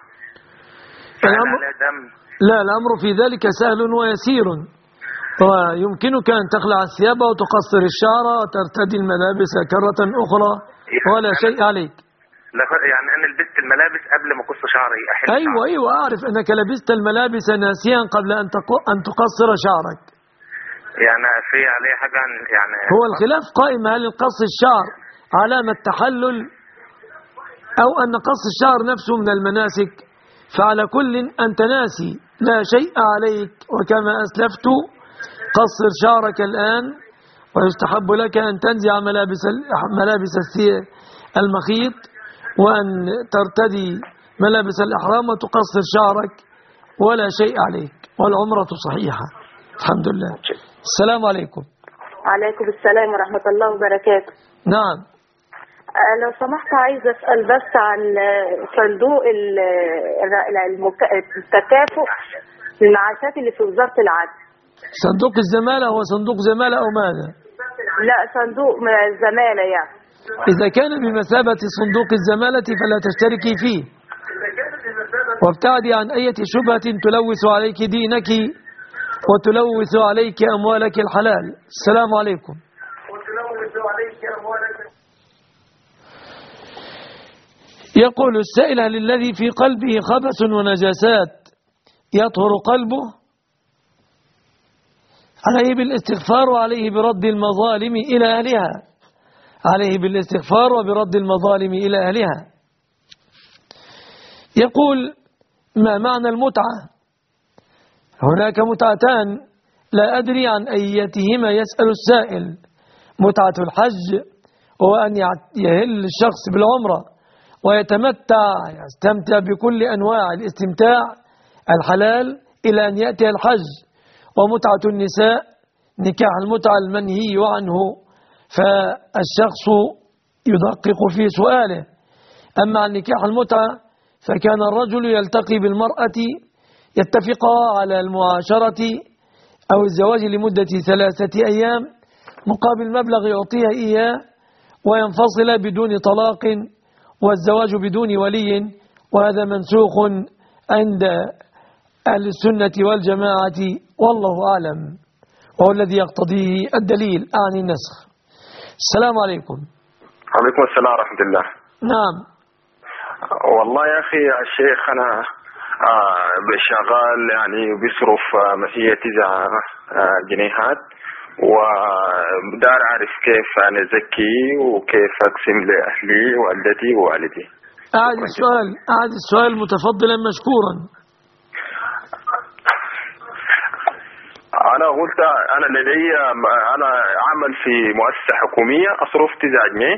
لا الامر في ذلك سهل ويسير ويمكنك ان تخلع الثياب وتقصر الشعر وترتدي الملابس كرة اخرى ولا شيء عليك. لا يعني انا لبست الملابس قبل ما اقص شعري احل ايوه اعرف انك لبست الملابس ناسيا قبل ان تقصر شعرك. يعني في عليه حاجه يعني هو الخلاف قائم هل قص الشعر علامة تحلل أو أن قص الشعر نفسه من المناسك، فعلى كل أنت ناسي لا شيء عليك، وكما أسلفت قصر شعرك الآن، ويستحب لك أن تنزع ملابس المخيط، وأن ترتدي ملابس الإحرام وتقصر شعرك ولا شيء عليك، والعمرة صحيحة الحمد لله. السلام عليكم. عليكم السلام ورحمة الله وبركاته. نعم. لو سمحت عايزة أسأل بس عن صندوق التكافؤ للمعاشات اللي في وزارة العدل. صندوق الزمالة هو صندوق زمالة أو ماذا؟ لا صندوق الزمالة يعني. إذا كان بمثابة صندوق الزمالة فلا تشتركي فيه، وابتعدي عن أي شبهة تلوث عليك دينك وتلوث عليك أموالك الحلال. السلام عليكم. يقول السائل: هل الذي في قلبه خبث ونجاسات يطهر قلبه؟ عليه بالاستغفار وعليه برد المظالم إلى أهلها، عليه بالاستغفار وبرد المظالم إلى أهلها. يقول: ما معنى المتعة؟ هناك متعتان لا أدري عن أيتهما يسأل السائل. متعة الحج هو أن يهل الشخص بالعمرة ويتمتع، يستمتع بكل أنواع الاستمتاع الحلال إلى أن يأتي الحج. ومتعة النساء نكاح المتعة المنهي عنه، فالشخص يدقق في سؤاله. أما عن نكاح المتعة فكان الرجل يلتقي بالمرأة، يتفقا على المعاشرة أو الزواج لمدة 3 أيام مقابل مبلغ يعطيها إياه، وينفصل بدون طلاق، والزواج بدون ولي، وهذا منسوخ عند أهل السنة والجماعة والله أعلم، وهو الذي يقتضيه الدليل عن النسخ. السلام عليكم. عليكم السلام ورحمة الله. نعم. والله يا أخي الشيخ أنا شغال يعني بيصرف هي 9 جنيهات، ودار أعرف كيف أنا أزكي وكيف أقسم لأهلي والدتي ووالدي. أعد السؤال متفضلا مشكورا. أنا قلت أنا لدي أنا عمل في مؤسسة حكومية أصرف 9 جنيه،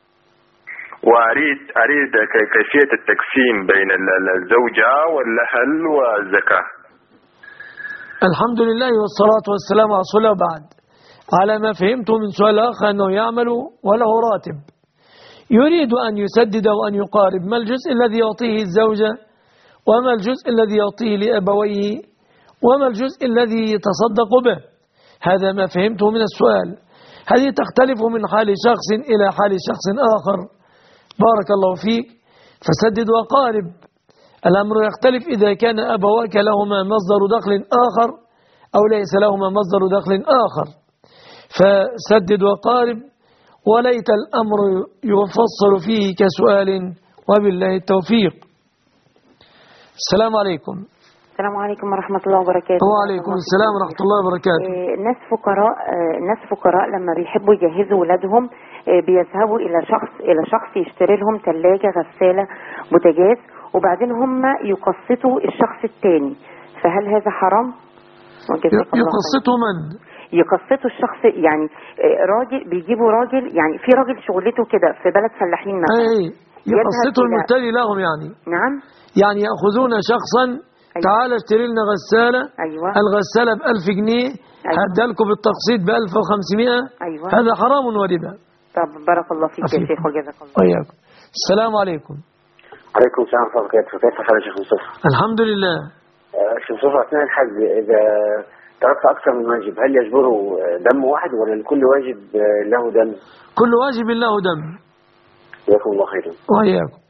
وأريد كيفية التقسيم بين الزوجة والأهل والزكاة. الحمد لله والصلاة والسلام على رسول الله. وبعد، على ما فهمت من سؤال الأخ أنه يعمل وله راتب، يريد أن يسدد وأن يقارب ما الجزء الذي يعطيه الزوجة، وما الجزء الذي يعطيه لأبويه، وما الجزء الذي يتصدق به. هذا ما فهمته من السؤال. هذه تختلف من حال شخص إلى حال شخص آخر. بارك الله فيك. فسدد وقارب. الأمر يختلف إذا كان أبواك لهما مصدر دخل آخر أو ليس لهما مصدر دخل آخر، فسدد وقارب، وليت الأمر يفصل فيه كسؤال، وبالله التوفيق. السلام عليكم. السلام عليكم ورحمة الله وبركاته. وعليكم السلام ورحمة الله وبركاته. الناس فقراء لما بيحبوا يجهزوا ولادهم بيذهبوا إلى شخص يشتري لهم ثلاجة، غسالة، بوتاجاز، وبعدين هم يقسطوا الشخص الثاني، فهل هذا حرام؟ يقسطوا من؟ يقسطوا الشخص، يعني راجل بيجيبوا راجل، يعني في راجل شغلته كده في بلد فلاحين مثلا، يقسطوا المشتري لهم يعني. نعم. يعني يأخذون شخصا، أيوة. تعال اشتري لنا غسالة، أيوة. الغسالة ب1000 جنيه، أيوة. هدالكم بالتقسيط ب1500، أيوة. هذا حرام وربا. طب بارك الله فيك يا شيخ وجزاك الله. وإياكم. السلام عليكم. عليكم السلام ورحمة الله وبركاته. كيف حالك يا شيخ مصطفى؟ الحمد لله. شيخ مصطفى، أثناء الحج إذا تركت أكثر من واجب هل يجبره دم واحد ولا لكل واجب له دم؟ كل واجب له دم. جزاكم الله خيرا. وإياكم.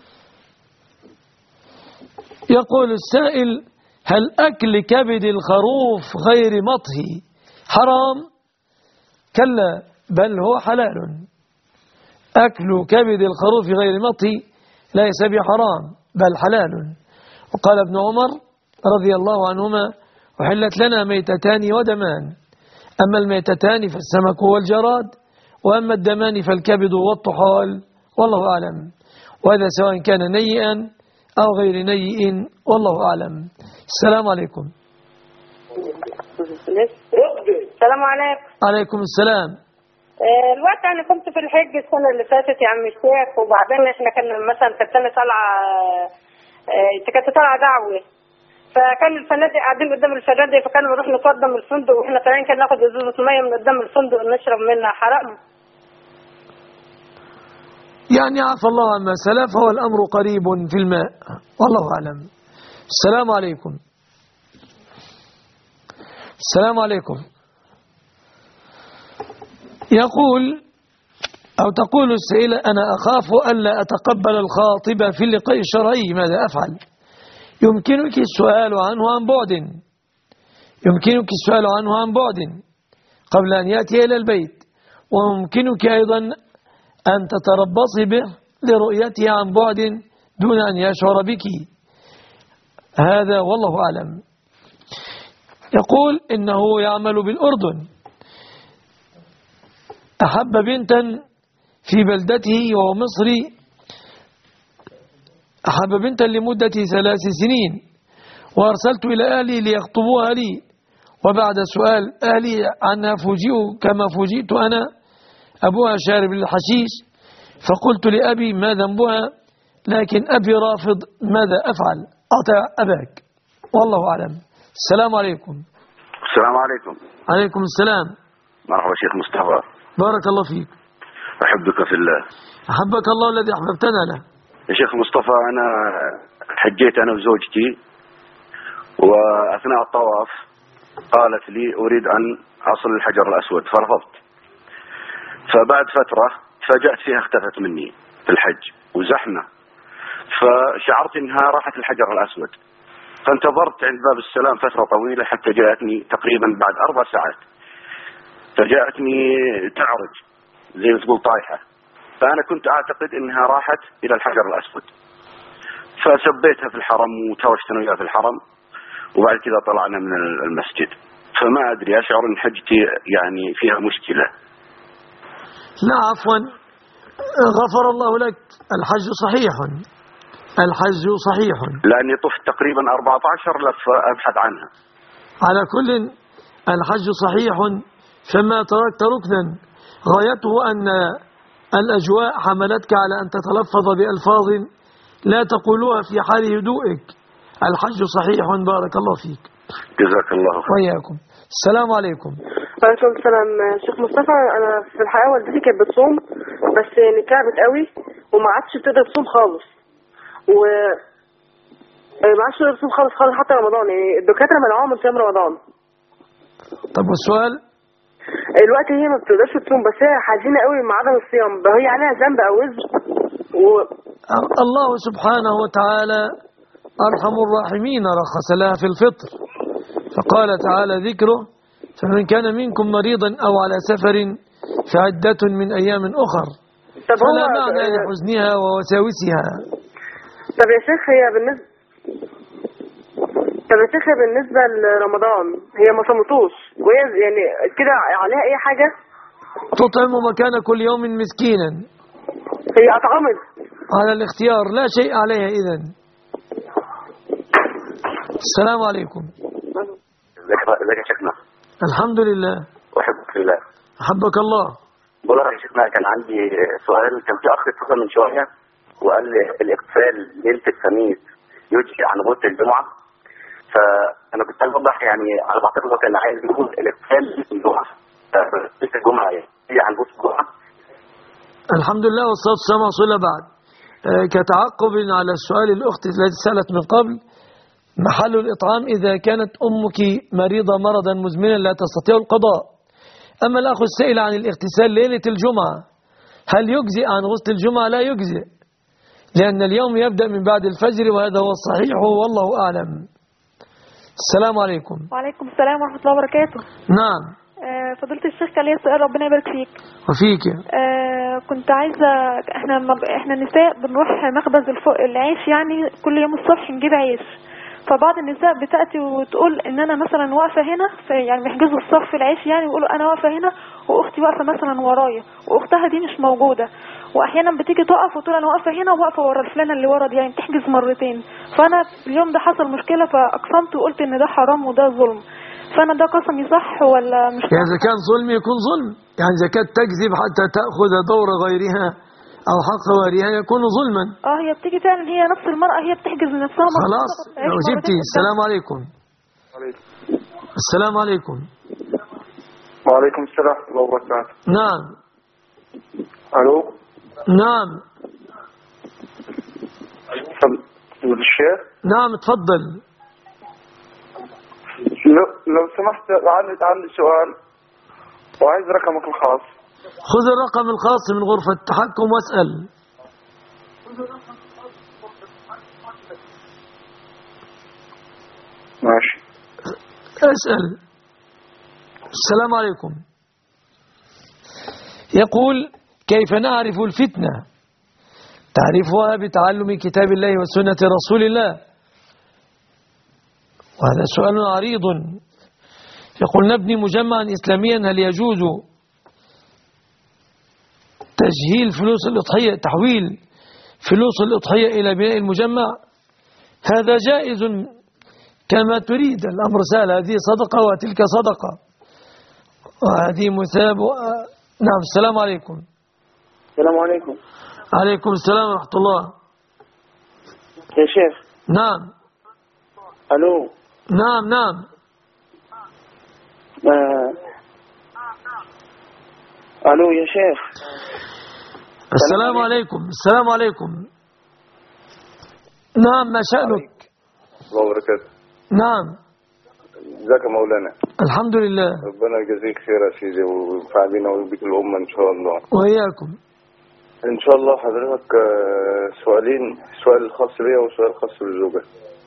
يقول السائل: هل أكل كبد الخروف غير مطهي حرام؟ كلا، بل هو حلال. أكل كبد الخروف غير مطهي ليس بحرام بل حلال. وقال ابن عمر رضي الله عنهما: وحلت لنا ميتتان ودمان، أما الميتتان فالسمك والجراد، وأما الدمان فالكبد والطحال، والله أعلم. وهذا سواء كان نيئا أو غير نيئ، والله أعلم. السلام عليكم. السلام عليكم. عليكم السلام. الوقت انا كنت في الحج السنه اللي فاتت يا عم الشيخ، وبعدين احنا كان مثلا كنت انا طالعه كنت طالعه دعوه، فكان الفنادق قاعدين قدام الفنادق، فكانوا نروح نتوضى من الفندق واحنا طالعين كان ناخد ازازه ميه من قدام الفندق نشرب منها، حرام؟ يعني عفى الله عما سلف، هو الأمر قريب في الماء، والله أعلم. السلام عليكم. السلام عليكم. يقول أو تقول السائلة: أنا أخاف ألا أتقبل الخاطب في اللقاء الشرعي، ماذا أفعل؟ يمكنك السؤال عنه عن بعد، يمكنك السؤال عنه عن بعد قبل أن يأتي إلى البيت، ويمكنك أيضا أن تتربصي به لرؤيته عن بعد دون أن يشعر بك، هذا والله أعلم. يقول إنه يعمل بالأردن، أحب بنتا في بلدته وهو مصري، أحب بنتا لمدة 3 سنين، وأرسلت إلى أهلي ليخطبوها لي، وبعد سؤال أهلي عنها فوجئوا كما فوجئت أنا، أبوها شارب الحشيش، فقلت لأبي: ما ذنبها؟ لكن أبي رافض، ماذا أفعل؟ أطع أباك، والله أعلم. السلام عليكم. السلام عليكم. عليكم السلام. مرحبا شيخ مصطفى. بارك الله فيك. أحبك في الله. أحبك الله الذي أحببتنا له. يا شيخ مصطفى، أنا حجيت أنا وزوجتي، وأثناء الطواف قالت لي: أريد أن أصل الحجر الأسود، فرفضت. فبعد فترة تفاجأت فيها، اختفت مني في الحج وزحمة، فشعرت أنها راحت الحجر الأسود، فانتظرت عند باب السلام فترة طويلة حتى جاءتني تقريبا بعد 4 ساعات، فجاءتني تعرج زي ما تقول طايحة، فأنا كنت أعتقد أنها راحت إلى الحجر الأسود، فسبيتها في الحرم وتوشت أنا وياها في الحرم، وبعد كذا طلعنا من المسجد، فما أدري، أشعر أن حجتي يعني فيها مشكلة. لا عفوا، غفر الله لك، الحج صحيح، الحج صحيح، لأني طفت تقريبا 14 لفة أبحث عنها. على كل الحج صحيح، فما تركت ركنا غايته أن الأجواء حملتك على أن تتلفظ بألفاظ لا تقولوها في حال هدوئك. الحج صحيح، بارك الله فيك. جزاك الله خير. وإياكم. السلام عليكم. وعليكم السلام. شيخ مصطفى، أنا في الحقيقة والدتي كانت بتصوم، بس يعني تعبت قوي وما عادش بتقدر تصوم خالص، و ما عادش تقدر تصوم خالص حتى رمضان، يعني الدكاترة منعوها من صيام رمضان. طب والسؤال؟ الوقت هي ما بتقدرش تصوم، بس هي حزينة قوي مع عدم الصيام، هي عليها ذنب أو وزر الله سبحانه وتعالى أرحم الراحمين رخص لها في الفطر، فقال تعالى ذكره: فمن كان منكم مريضا أو على سفر فعدة من أيام أخر، فلا معنى لحزنها ووساوسها. طب يا شيخ، هي بالنسبة لرمضان هي ما صمتوش، وهي يعني كده عليها أي حاجة؟ تطعم مكان كل يوم مسكينا. هي أطعمت على الاختيار، لا شيء عليها إذن. السلام عليكم. ازيك يا شيخنا؟ الحمد لله. أحبك في الله. أحبك الله. بقول لك يا شيخنا، كان عندي سؤال. كان في أخ اتصل من شوية وقال لي الاغتسال ليلة الخميس يجزي عن غسل الجمعة، فأنا كنت عايز أوضح، يعني على ما أعتقد هو كان عايز يقول الاغتسال ليلة الجمعة، ليلة الجمعة يجزي عن غسل الجمعة. الحمد لله والصلاة والسلام على رسول الله. بعد كتعقب على السؤال الأخت التي سألت من قبل، محل الإطعام إذا كانت أمك مريضة مرضا مزمنا لا تستطيع القضاء. أما الأخ السائل عن الاغتسال ليلة الجمعة، هل يجزئ عن غسل الجمعة؟ لا يجزئ، لأن اليوم يبدأ من بعد الفجر، وهذا هو الصحيح والله أعلم. السلام عليكم. وعليكم السلام ورحمة الله وبركاته. نعم. فضيلة الشيخ، كان لي سؤال، ربنا يبارك فيك. وفيك. كنت عايزة، احنا نساء بنروح مخبز العيش، يعني كل يوم الصبح نجيب عيش، فبعض النساء بتأتي وتقول ان انا مثلا واقفة هنا يعني بيحجزوا الصف العيش يعني ويقولوا انا واقفة هنا واختي واقفة مثلا ورايا واختها دي مش موجودة، واحيانا بتيجي تقف وتقول انا واقفة هنا وواقفة ورا الفلانة اللي ورا دي، يعني بتحجز مرتين. فانا اليوم ده حصل مشكلة فاقسمت وقلت ان ده حرام وده ظلم، فانا ده قسمي صح ولا مش صح؟ يعني اذا كان ظلم يكون ظلم، يعني اذا كانت تكذب حتى تأخذ دور غيرها او حق غيرها يكون ظلما. هي بتيجي فعلا، هي نفس المرأة هي بتحجز لنفسها خلاص لو جبتي. السلام عليكم. السلام عليكم. وعليكم السلام ورحمة الله وبركاته. نعم. الو. نعم. الشيخ. نعم تفضل. لو سمحت عندي سؤال وعايز رقمك الخاص. خذ الرقم الخاص من غرفة التحكم واسأل. ماشي. اسأل. السلام عليكم. يقول كيف نعرف الفتنة؟ تعرفها بتعلم كتاب الله وسنة رسول الله. وهذا سؤال عريض. يقول نبني مجمعا إسلاميا، هل يجوز تجهيل فلوس الأضحية، تحويل فلوس الأضحية إلى بناء المجمع؟ هذا جائز كما تريد، الأمر سهل، هذه صدقة وتلك صدقة وهذه مثاب نعم. السلام عليكم. السلام عليكم. عليكم السلام ورحمة الله. يا شيخ. نعم. الو. نعم نعم. الو يا شيخ. السلام عليكم. السلام عليكم. نعم ما شأنك؟ الله وبركاته. نعم. ازيك يا مولانا؟ الحمد لله. ربنا يجزيك خير يا سيدي وينفع بينا ويبيك الأمة إن شاء الله. وإياكم. إن شاء الله. حضرتك سؤالين، سؤال خاص بيا وسؤال خاص بالزوجة.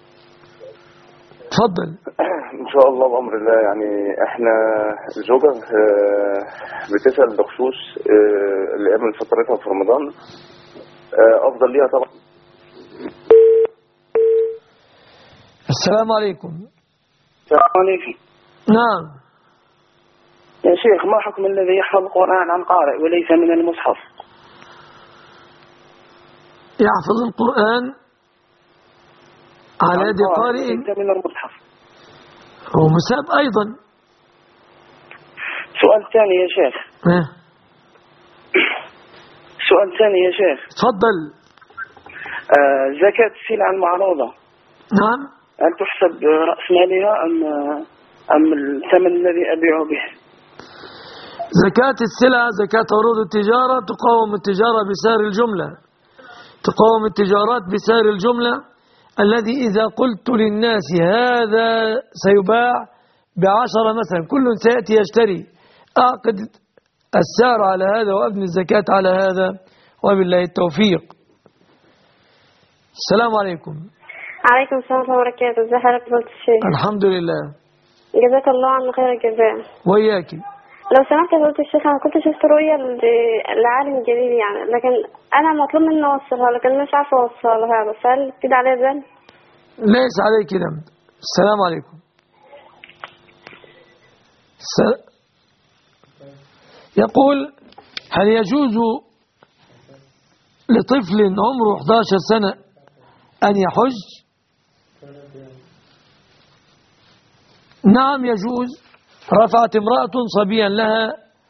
تفضل. إن شاء الله بأمر الله. يعني إحنا الزوجة بتسأل بخصوص الأيام اللي فترتها في رمضان أفضل ليها طبعا. السلام عليكم. السلام عليكم. نعم. يا شيخ ما حكم الذي يحفظ القرآن عن قارئ وليس من المصحف؟ يحفظ القرآن على يد قارئ من المصحف هو مساب أيضا. سؤال ثاني يا شيخ. سؤال ثاني يا شيخ. تفضل. زكاة السلع المعروضة نعم هل تحسب رأس مالها أم الثمن الذي أبيع به؟ زكاة السلع زكاة عروض التجارة تقاوم التجارة بسعر الجملة، تقاوم التجارات بسعر الجملة الذي إذا قلت للناس هذا سيباع ب10 مثلا كل سيأتي يشتري، أعقد السعر على هذا وأبني الزكاة على هذا وبالله التوفيق. السلام عليكم. عليكم السلام ورحمة الله وبركاته. ازي حضرتك يا الشيخ؟ الحمد لله. جزاك الله عنا خير الجزاء. وإياكي. لو سمحت يا فضيلة الشيخ، أنا كنت شفت رؤية لعالم جليل يعني، لكن أنا مطلوب مني أوصلها لكن مش عارفة أوصلها، بس هل كده عليا ذنب؟ ليس عليك ذنب. السلام عليكم. يقول هل يجوز لطفل عمره 11 سنة أن يحج؟ نعم يجوز. رفعت امرأة صبيا لها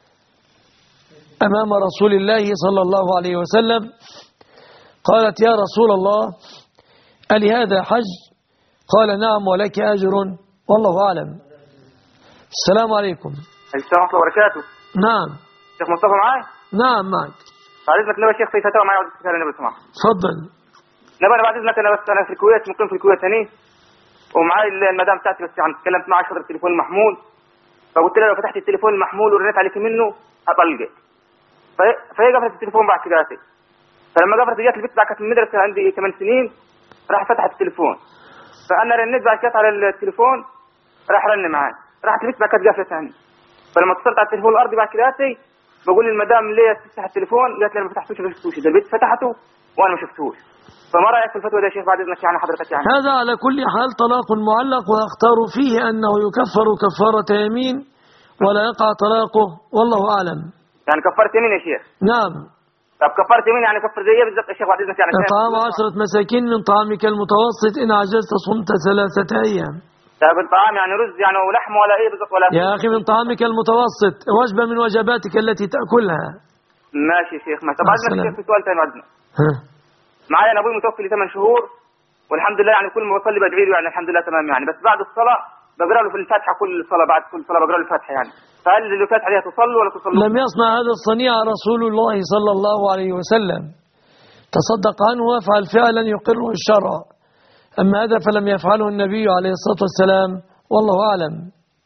أمام رسول الله صلى الله عليه وسلم قالت يا رسول الله ألي هذا حج؟ قال نعم ولك أجر والله أعلم. السلام عليكم. السلام ورحمة الله وبركاته. نعم. شيخ مصطفى معاي؟ نعم معك. بعد إذنك نبي شيخ في فتاوى معي وعدت تسأل النبي سمع. تفضل. نبي بعد إذنك أنا في الكويت، مقيم في الكويت هني، ومعاي المدام بتاعتي بس يعني تكلمت معها شغل التليفون المحمول، فقلت لها لو فتحت التليفون المحمول ورنيت عليك منه هطلقك. فهي قفلت التليفون بعد كده. فلما قفلت جات البنت بعد كانت من المدرسة عندي 8 سنين، راح فتحت التليفون، فأنا رنيت بعد كده على التليفون راح رن معاي، راحت البنت بعد كده قفلت عني. فلما اتصلت على التليفون الأرضي بعد كده بقول للمدام ليه تفتح التليفون؟ قالت لي انا ما فتحتوش ما شفتوش، ده البنت فتحته وانا ما شفتوش. فما رأيك في الفتوى دي يا شيخ بعد إذنك يعني حضرتك يعني؟ هذا على كل حال طلاق معلق، وأختار فيه أنه يكفر كفارة يمين ولا يقع طلاقه، والله أعلم. يعني كفارة يمين يا شيخ؟ نعم. طب كفارة يمين يعني كفر زي ايه بالظبط يا شيخ بعد إذنك يعني؟ إطعام 10 مساكين من طعامك المتوسط، إن عجزت صمت 3 أيام. طب الطعام يعني رز يعني ولحم ولا ايه بالظبط ولا؟ يا أخي من طعامك المتوسط، وجبة من وجباتك التي تأكلها. ماشي يا شيخ. ما طب عايزنا شيخ في سؤال ثاني عندنا. معايا انا ابوي متوفي لي 8 شهور والحمد لله، يعني كل ما بصلي بدعي له يعني الحمد لله تمام يعني، بس بعد الصلاة بقرا له في الفاتحة كل صلاة، بعد كل صلاة بقرا له الفاتحة يعني، فهل الفاتحة دي تصلوا ولا تصلوا؟ لم يصنع هذا الصنيع رسول الله صلى الله عليه وسلم، تصدق عنه وافعل فعلا يقره الشرع، أما هذا فلم يفعله النبي عليه الصلاة والسلام، والله أعلم.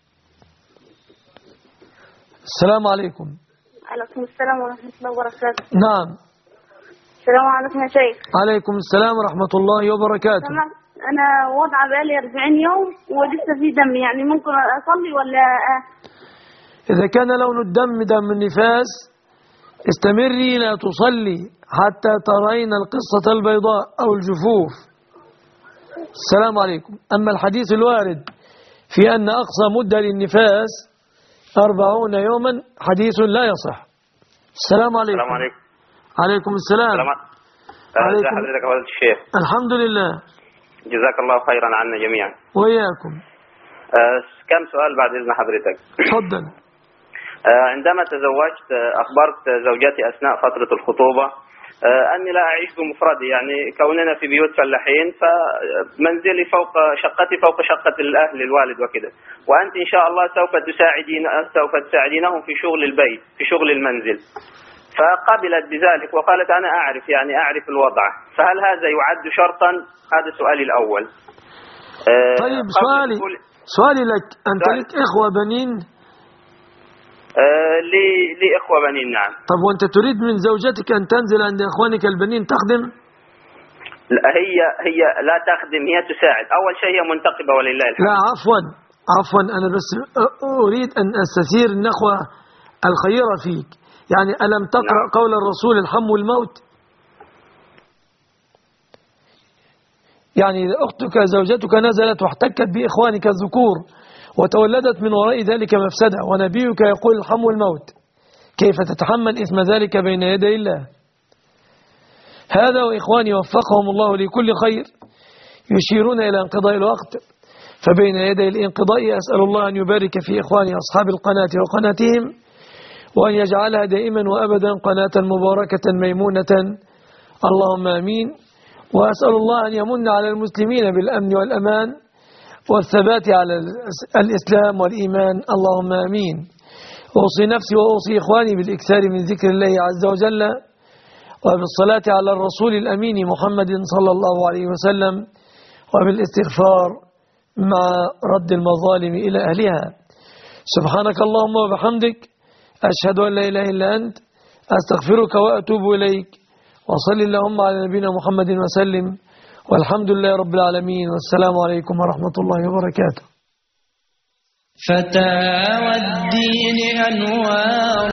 السلام عليكم. عليكم السلام ورحمة الله وبركاته. نعم. السلام عليكم يا شيخ. عليكم السلام ورحمة الله وبركاته. أنا وضع بقالي 40 يوم ولسه في دم، يعني ممكن أصلي ولا؟ إذا كان لون الدم دم النفاس استمري لا تصلي حتى ترين القصة البيضاء أو الجفوف. السلام عليكم. أما الحديث الوارد في أن أقصى مدة للنفاس 40 يوما حديث لا يصح. السلام عليكم. السلام عليكم. عليكم السلام. ازي حضرتك يا فضيلة الشيخ؟ الحمد لله. جزاك الله خيرا عنا جميعا. وإياكم. كم سؤال بعد إذن حضرتك. تفضل. عندما تزوجت أخبرت زوجتي أثناء فترة الخطوبة أني لا أعيش بمفردي، يعني كوننا في بيوت فلاحين فمنزلي فوق شقتي فوق شقة الأهل الوالد وكده، وأنت إن شاء الله سوف تساعدينهم في شغل البيت في شغل المنزل. فقبلت بذلك وقالت أنا أعرف الوضع، فهل هذا يعد شرطا؟ هذا سؤالي الأول. طيب سؤالي لك، أنت لك إخوة بنين؟ لي إخوة بنين نعم. طب وأنت تريد من زوجتك أن تنزل عند إخوانك البنين تخدم؟ لا، هي لا تخدم، هي تساعد. أول شيء هي منتقبة ولله الحمد. لا عفوا أنا بس أريد أن أستثير النخوة الخيرة فيك، يعني ألم تقرأ قول الرسول الحم والموت؟ يعني إذا أختك زوجتك نزلت واحتكت بإخوانك الذكور وتولدت من وراء ذلك مفسدة، ونبيك يقول الحم والموت، كيف تتحمل إثم ذلك بين يدي الله؟ هذا وإخواني وفقهم الله لكل خير يشيرون إلى انقضاء الوقت، فبين يدي الانقضاء أسأل الله أن يبارك في إخواني أصحاب القناة وقناتهم، وأن يجعلها دائما وأبدا قناة مباركة ميمونة، اللهم آمين. وأسأل الله أن يمن على المسلمين بالأمن والأمان والثبات على الإسلام والإيمان، اللهم آمين. أوصي نفسي وأوصي إخواني بالإكثار من ذكر الله عز وجل وبالصلاة على الرسول الأمين محمد صلى الله عليه وسلم، وبالاستغفار مع رد المظالم إلى أهلها. سبحانك اللهم وبحمدك، أشهد أن لا إله إلا أنت، أستغفرك وأتوب إليك، وصل اللهم على نبينا محمد وسلم، والحمد لله رب العالمين، والسلام عليكم ورحمة الله وبركاته. فتاوى الدين أنوار